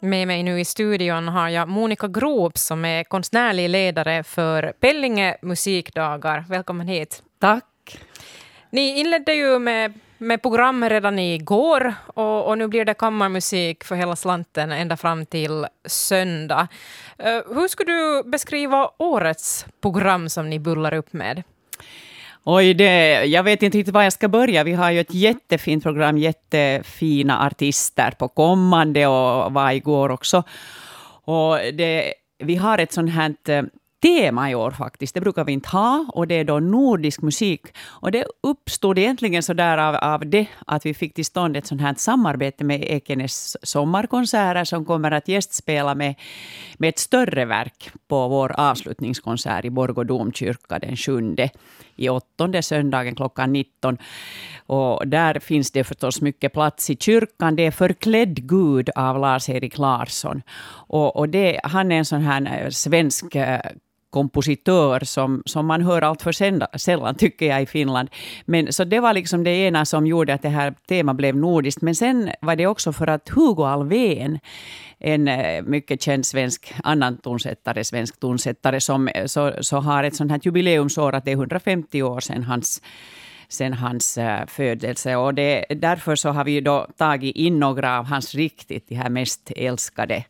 Med mig nu i studion har jag Monica Grop som är konstnärlig ledare för Pellinge musikdagar. Välkommen hit. Tack. Ni inledde ju med program redan igår och nu blir det kammarmusik för hela slanten ända fram till söndag. Hur skulle du beskriva årets program som ni bullar upp med? Oj, jag vet inte riktigt var jag ska börja. Vi har ju ett jättefint program, jättefina artister på kommande och var igår också. Och vi har ett sånt här tema i år faktiskt. Det brukar vi inte ha och det är då nordisk musik. Och det uppstod egentligen så där av det att vi fick till stånd ett sånt här samarbete med Ekenäs sommarkonserter som kommer att gästspela med ett större verk på vår avslutningskonsert i Borgå domkyrka den 7 i 8:e söndagen klockan 19. Och där finns det förstås mycket plats i kyrkan. Det är Förklädd Gud av Lars-Erik Larsson. Och han är en sån här svensk kompositör som man hör allt för sällan tycker jag i Finland. Men så det var liksom det ena som gjorde att det här temat blev nordiskt. Men sen var det också för att Hugo Alvén, en mycket känd svensk tonsättare så har ett sånt här jubileumsår att det är 150 år sedan hans födelse. Och därför så har vi då tagit in några av hans riktigt de här mest älskade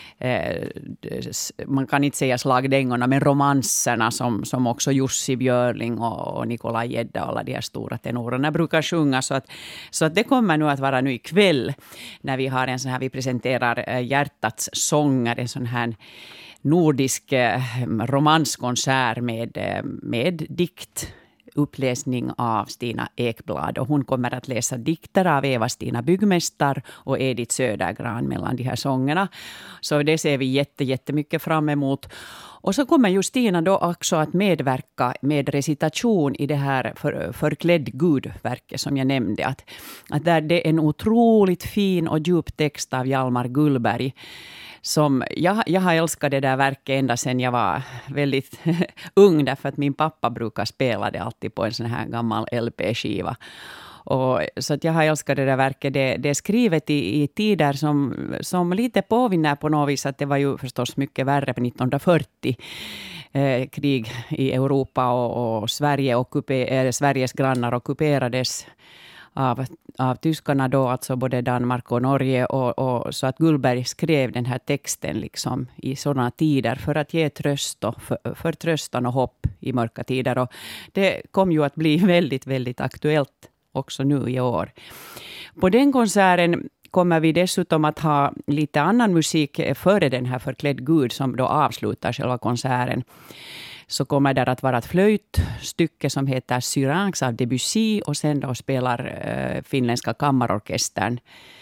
man kan inte säga slagdängorna, men romanserna som också Jussi Björling och Nikolaj Gedda och alla de här stora tenorerna brukar sjunga. Så att det kommer nu att vara nu ikväll när vi har en sån här, vi presenterar Hjärtats sånger, en sån här nordisk romanskonsert med dikt. Uppläsning av Stina Ekblad och hon kommer att läsa dikter av Eva-Stina Byggmästar och Edith Södergran mellan de här sångerna. Så det ser vi jättemycket fram emot. Och så kommer Justina då också att medverka med recitation i det här Förklädd Gud-verket som jag nämnde. Att där det är en otroligt fin och djup text av Hjalmar Gullberg. Som jag har älskat det där verket ända sedan jag var väldigt ung, därför att min pappa brukar spela det alltid på en sån här gammal LP-skiva. Så att jag har älskat det där verket. Det är skrivet i tider som lite påvinner på något vis, att det var ju förstås mycket värre på 1940. Krig i Europa och Sveriges grannar ockuperades av tyskarna då, alltså både Danmark och Norge, och så att Gullberg skrev den här texten liksom i sådana tider för att ge tröst och förtröstan och hopp i mörka tider. Och det kom ju att bli väldigt aktuellt också nu i år. På den konserten kommer vi dessutom att ha lite annan musik före den här Förklädd Gud som då avslutar själva konserten. Så kommer det att vara ett flöjtstycke som heter Syrinx av Debussy och sen då spelar finländska kammarorkestern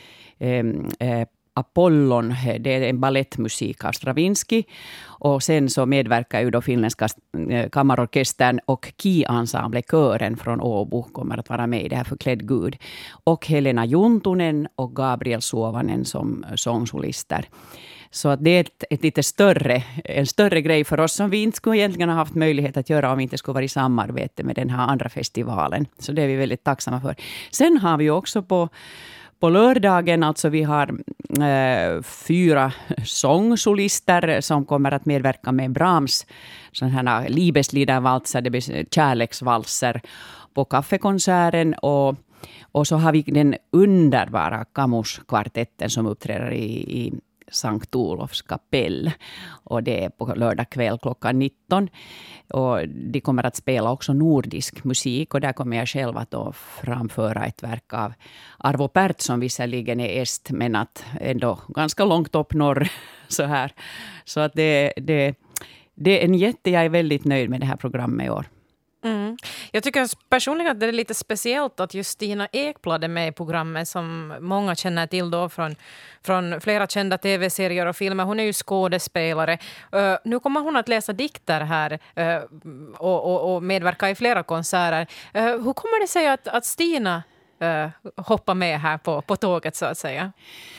Apollon, det är en ballettmusik av Stravinsky, och sen så medverkar ju då finländska kammarorkestern och Ki-ensemble-kören från Åbo kommer att vara med i det här Förklädd Gud, och Helena Juntunen och Gabriel Suovanen som sångsolister. Så att det är en större grej för oss som vi inte skulle egentligen ha haft möjlighet att göra om vi inte skulle vara i samarbete med den här andra festivalen. Så det är vi väldigt tacksamma för. Sen har vi också på lördagen, alltså vi har 4 sångsolister som kommer att medverka med Brahms sådana här Liebesliedervalser, det blir kärleksvalser på kaffekonserten, och så har vi den underbara Kamus-kvartetten som uppträder i Sankt Olofs kapell, och det är på lördag kväll klockan 19, och de kommer att spela också nordisk musik, och där kommer jag själv att då framföra ett verk av Arvo Pärt som visserligen är est men att ändå ganska långt upp norr så här. Så att det är jag är väldigt nöjd med det här programmet i år. Mm. Jag tycker personligen att det är lite speciellt att just Stina Ekblad är med i programmet som många känner till då från flera kända tv-serier och filmer. Hon är ju skådespelare. Nu kommer hon att läsa dikter här och medverka i flera konserter. Hur kommer det sig att Stina hoppar med här på tåget så att säga?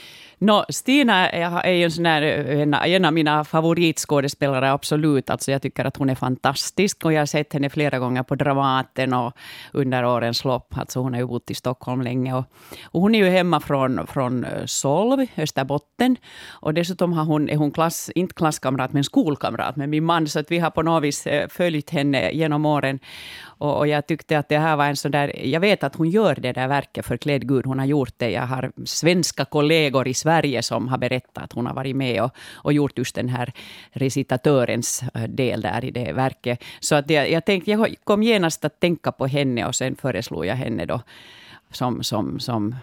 Stina är ju en av mina favoritskådespelare, absolut. Alltså jag tycker att hon är fantastisk och jag har sett henne flera gånger på Dramaten och under årens lopp. Alltså hon har ju bott i Stockholm länge och hon är ju hemma från Solv, Österbotten. Och dessutom är hon inte klasskamrat men skolkamrat med min man, så att vi har på något vis följt henne genom åren. Och jag tyckte att det här var en sån där, jag vet att hon gör det där verket för Klädd Gud, hon har gjort det. Jag har svenska kollegor i Sverige som har berättat att hon har varit med och gjort just den här recitatörens del där i det verket. Så att jag kom genast att tänka på henne och sen föreslog jag henne då som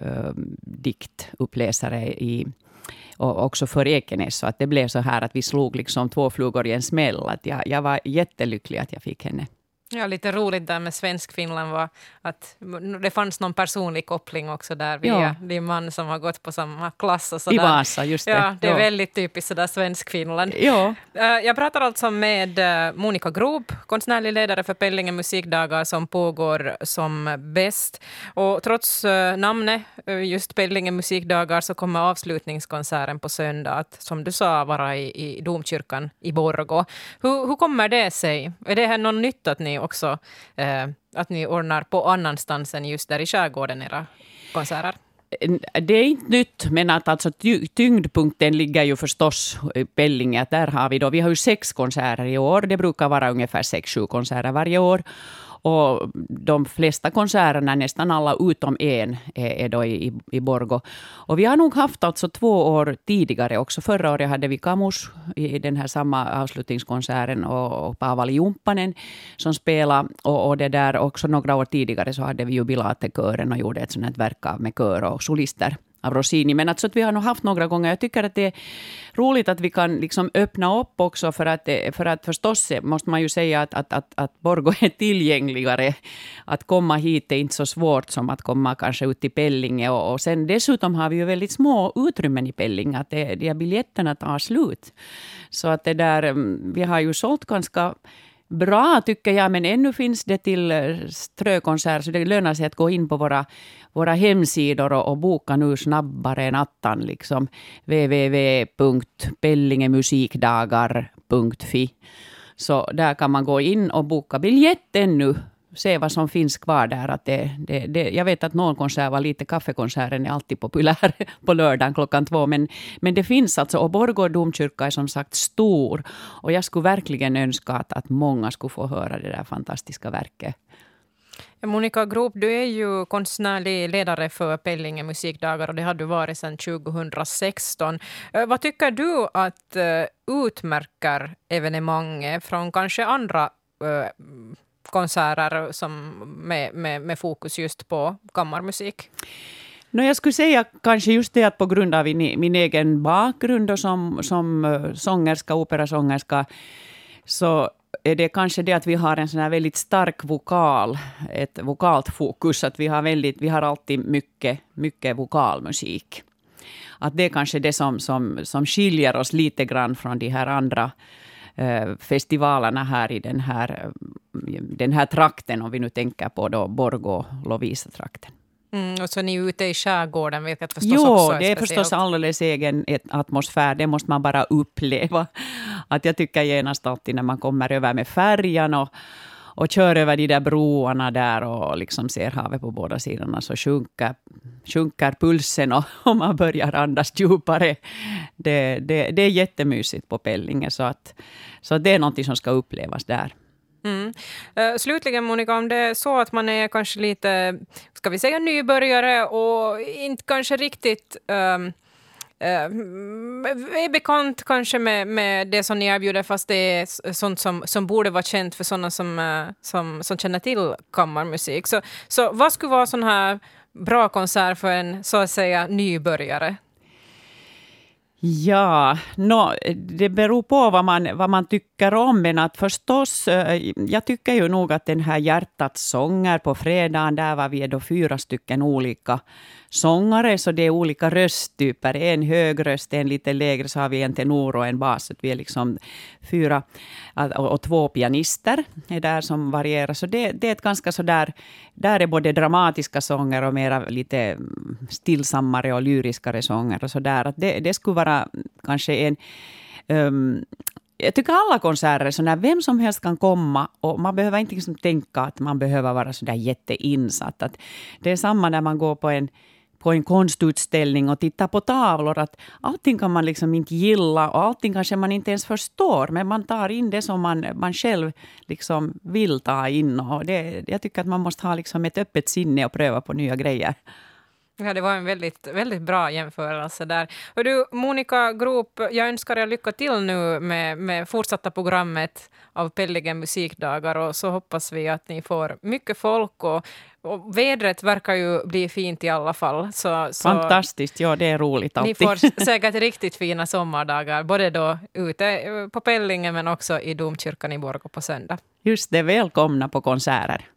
diktuppläsare och också för Ekenäs. Så att det blev så här att vi slog liksom 2 flugor i en smäll. Att jag var jättelycklig att jag fick henne. Ja, lite roligt där med Svensk-Finland var att det fanns någon personlig koppling också där via din man som har gått på samma klass. Och i Vasa, just det. Ja, det är väldigt typiskt sådär Svensk-Finland. Ja. Jag pratar alltså med Monica Grob, konstnärlig ledare för Pellinge musikdagar som pågår som bäst. Och trots namnet, just Pellinge musikdagar, så kommer avslutningskonserten på söndag att, som du sa, vara i domkyrkan i Borgå. Hur kommer det sig? Är det här något nytt att ni också att ni ordnar på annanstans än just där i skärgården era konserter? Det är inte nytt, men att alltså tyngdpunkten ligger ju förstås i Pellinge. Att där har vi har ju 6 konserter i år. Det brukar vara ungefär 6-7 konserter varje år. Och de flesta konserterna, nästan alla utom en, är då i Borgå. Och vi har nog haft alltså 2 år tidigare också. Förra året hade vi Kamus i den här samma avslutningskonserten och Paavali Jumppanen som spelade. Och det där också några år tidigare så hade vi jubilatekören och gjorde ett sånt här verk av med kör och solister av Rossini. Men alltså att vi har nog haft några gånger. Jag tycker att det är roligt att vi kan liksom öppna upp också för att förstås måste man ju säga att Borgå är tillgängligare. Att komma hit är inte så svårt som att komma kanske ut till Pellinge. Och sen dessutom har vi ju väldigt små utrymmen i Pellinge. Att de biljetterna tar slut. Så att det där, vi har ju sålt ganska bra tycker jag, men ännu finns det till strökonsert, så det lönar sig att gå in på våra hemsidor och boka nu snabbare än attan, liksom www.pellingemusikdagar.fi. Så där kan man gå in och boka biljett ännu, se vad som finns kvar där. Att jag vet att någon konsert var lite, kaffekonserten är alltid populär på lördagen 2:00, men det finns alltså, och Borgå domkyrka är som sagt stor, och jag skulle verkligen önska att många skulle få höra det där fantastiska verket. Monica Grob, du är ju konstnärlig ledare för Pellinge musikdagar och det har du varit sedan 2016. Vad tycker du att utmärker evenemanget från kanske andra konserter som med fokus just på kammarmusik? Jag skulle säga kanske just det att på grund av min egen bakgrund och som sångerska, operasångerska, så är det kanske det att vi har en sån här väldigt stark ett vokalt fokus, att vi har alltid mycket vokalmusik. Att det är kanske det som skiljer oss lite grann från de här andra festivalerna här i den här trakten, om vi nu tänker på då Borgå Lovisa-trakten. Och så är ni ute i skärgården, vilket förstås också är speciellt. Jo, det är förstås alldeles egen atmosfär. Det måste man bara uppleva. Att jag tycker genast alltid när man kommer över med färjan och kör över de där broarna där och liksom ser havet på båda sidorna, så sjunker pulsen och man börjar andas djupare. Det är jättemysigt på Pellinge, så det är något som ska upplevas där. Slutligen Monica, om det är så att man är kanske lite, ska vi säga, nybörjare och inte kanske riktigt är bekant kanske med det som ni erbjuder, fast det är sånt som borde vara känt för sådana som känner till kammarmusik. Så vad skulle vara sån här bra konsert för en, så att säga, nybörjare? Ja, det beror på vad man tycker om. Men att förstås, jag tycker ju nog att den här Hjärtats sånger på fredagen, där var vi då 4 stycken olika sångare, så det är olika rösttyper. En hög röst, en lite lägre, så har vi en tenor och en bas. Så vi är liksom 4 och 2 pianister är där som varierar. Så det är ett ganska sådär, där är både dramatiska sånger och mera lite stillsammare och lyriskare sånger och sådär. Att det skulle vara kanske en... jag tycker alla konserter är så när vem som helst kan komma, och man behöver inte liksom tänka att man behöver vara så där jätteinsatt. Att det är samma när man går på en konstutställning och tittar på tavlor, att allting kan man liksom inte gilla och allting kanske man inte ens förstår, men man tar in det som man själv liksom vill ta in, och jag tycker att man måste ha liksom ett öppet sinne och pröva på nya grejer. Ja, det var en väldigt, väldigt bra jämförelse där. Och du, Monica Groop, jag önskar er lycka till nu med fortsatta programmet av Pelligen musikdagar, och så hoppas vi att ni får mycket folk, och vädret verkar ju bli fint i alla fall. Så fantastiskt, ja, det är roligt alltid. Ni får säkert riktigt fina sommardagar, både då ute på Pellingen men också i domkyrkan i Borgå på söndag. Just det, välkomna på konserter.